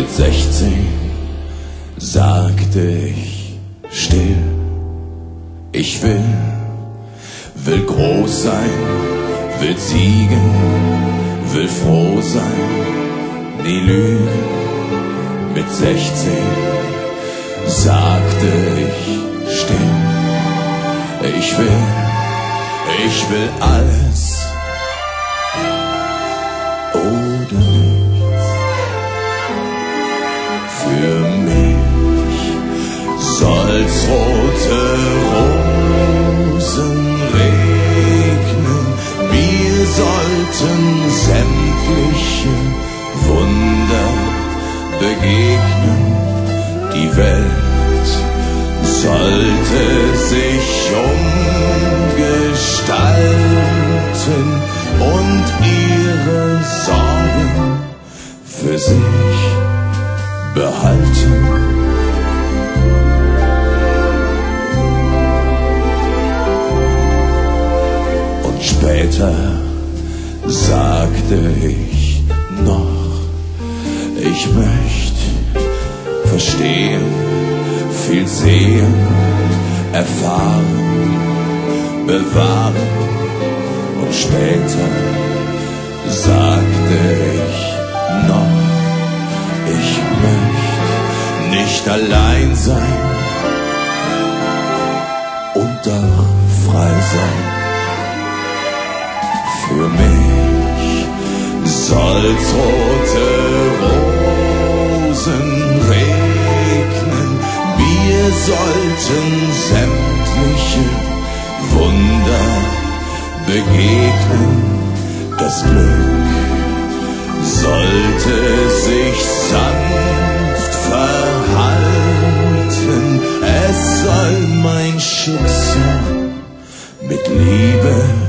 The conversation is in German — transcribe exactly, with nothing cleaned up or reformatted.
Mit sechzehn sagte ich still, ich will, will groß sein, will siegen, will froh sein, nie lügen. Mit sechzehn sagte ich still, ich will, ich will alles oder nichts. Für mich soll's rote Rosen regnen, wir sollten sämtliche Wunder begegnen, die Welt sollte sich umgestalten und ihre Sorgen für sich behalten. Und später sagte ich noch, ich möchte verstehen, viel sehen, erfahren, bewahren. Und später sagte ich noch, ich möchte nicht allein sein und doch frei sein. Für mich soll's rote Rosen regnen, wir sollten sämtliche Wunder begegnen. Das Glück sollte sich sanft verhalten, es soll mein Schicksal mit Liebe